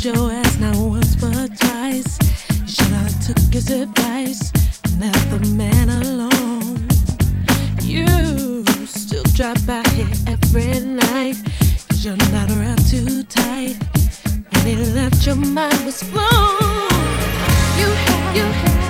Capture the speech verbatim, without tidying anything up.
your ass not once but twice. You should've took his advice and left the man alone. You still drive by here every night, 'cause you're not around too tight. When he left, your mind was blown. You had, you had